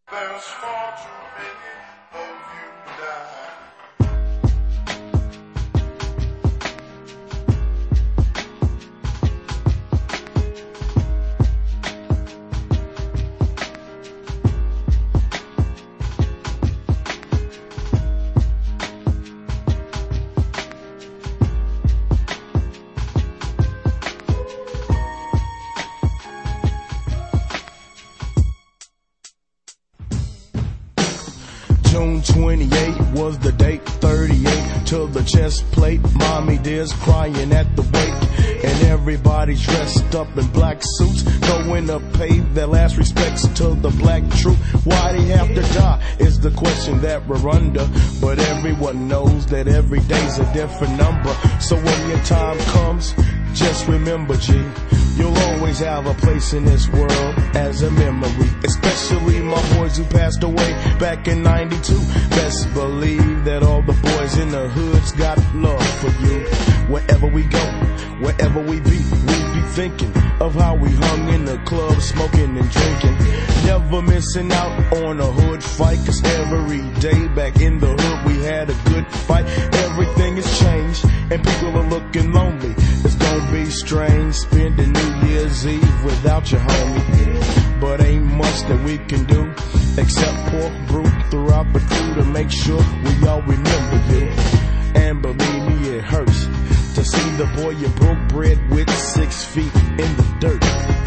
There's far too many of you die. June 28 was the date, 38 to the chest plate. Mommy dear's crying at the wake, and everybody's dressed up in black suits, going to pay their last respects to the black troop. Why they have to die is the question that we're under, but everyone knows that every day's a different number. So when your time comes, just remember, G, you'll always have a place in this world as a memory, especially my boys who passed away back in 92. Best believe that all the boys in the hoods got love for you. Wherever we go, wherever we be thinking of how we hung in the club, smoking and drinking. Never missing out on a hood fight, cause every day back in the hood we had a good fight. Everything has changed and people are looking lonely. It's gonna be strange spending New Year's Eve without your homie, but ain't much that we can do except pour brew throughout the crew to make sure we all remember you. And believe me, it hurts to see the boy you broke bread with 6 feet in the dirt.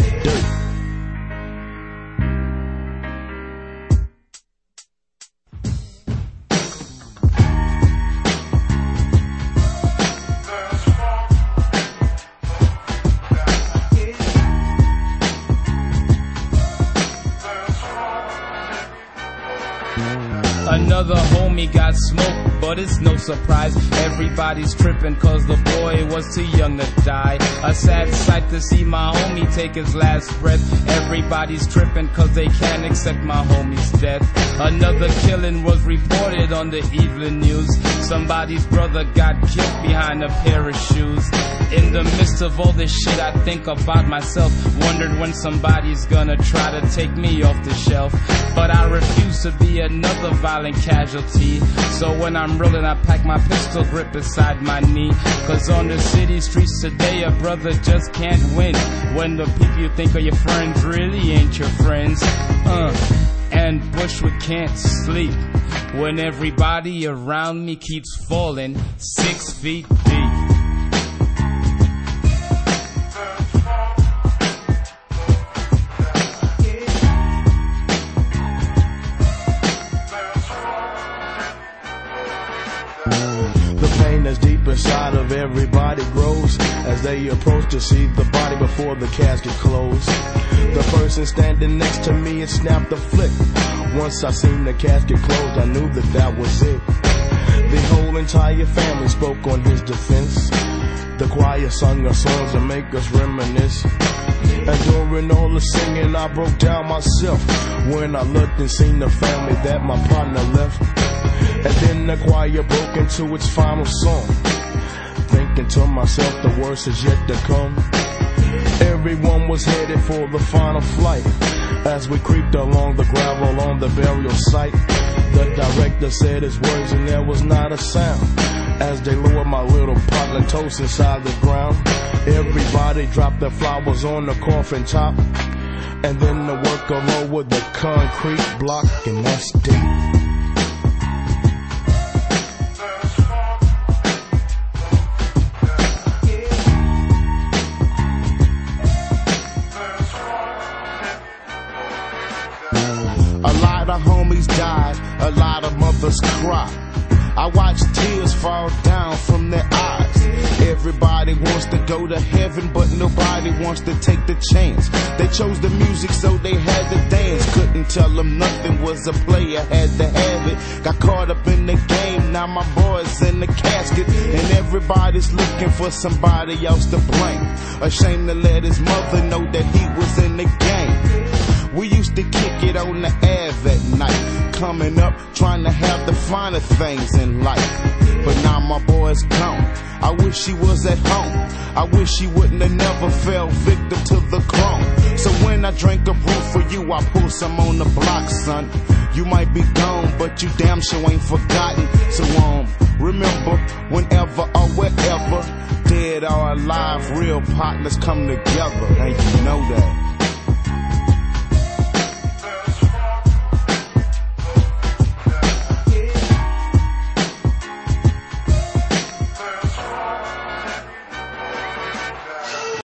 Another homie got smoked, but it's no surprise. Everybody's tripping cause the boy was too young to die. A sad sight to see my homie take his last breath. Everybody's tripping cause they can't accept my homie's death. Another killing was reported on the evening news. Somebody's brother got killed behind a pair of shoes. In the midst of all this shit I think about myself, wondered when somebody's gonna try to take me off the shelf. But I refuse to be another violent casualty. So when I'm rolling I pack my pistol grip beside my knee. Cause on the city streets today a brother just can't win when the people you think are your friends really ain't your friends. And Bushwick can't sleep when everybody around me keeps falling 6 feet deep. That's deep inside of everybody grows as they approach to see the body before the casket closed. The person standing next to me had snapped the flick. Once I seen the casket closed, I knew that that was it. The whole entire family spoke on his defense. The choir sung our songs to make us reminisce. And during all the singing I broke down myself when I looked and seen the family that my partner left. And then the choir broke into its final song, thinking to myself the worst is yet to come. Everyone was headed for the final flight as we creeped along the gravel on the burial site. The director said his words and there was not a sound as they lowered my little partner toast inside the ground. Everybody dropped their flowers on the coffin top, and then the worker lowered the concrete block, and that's deep. A lot of homies died, a lot of mothers cried. I watched tears fall down from their eyes. Everybody wants to go to heaven, but nobody wants to take the chance. They chose the music, so they had to dance. Couldn't tell them nothing was a player, had to have it. Got caught up in the game, now my boy's in the casket, and everybody's looking for somebody else to blame. Ashamed to let his mother know that he was in the game. We used to kick it on the Ave at night, coming up trying to have the finer things in life. But now my boy's gone, I wish he was at home. I wish he wouldn't have never fell victim to the chrome. So when I drink a brew for you, I pull some on the block, son. You might be gone, but you damn sure ain't forgotten. So remember, whenever or wherever, dead or alive, real partners come together, and you know that.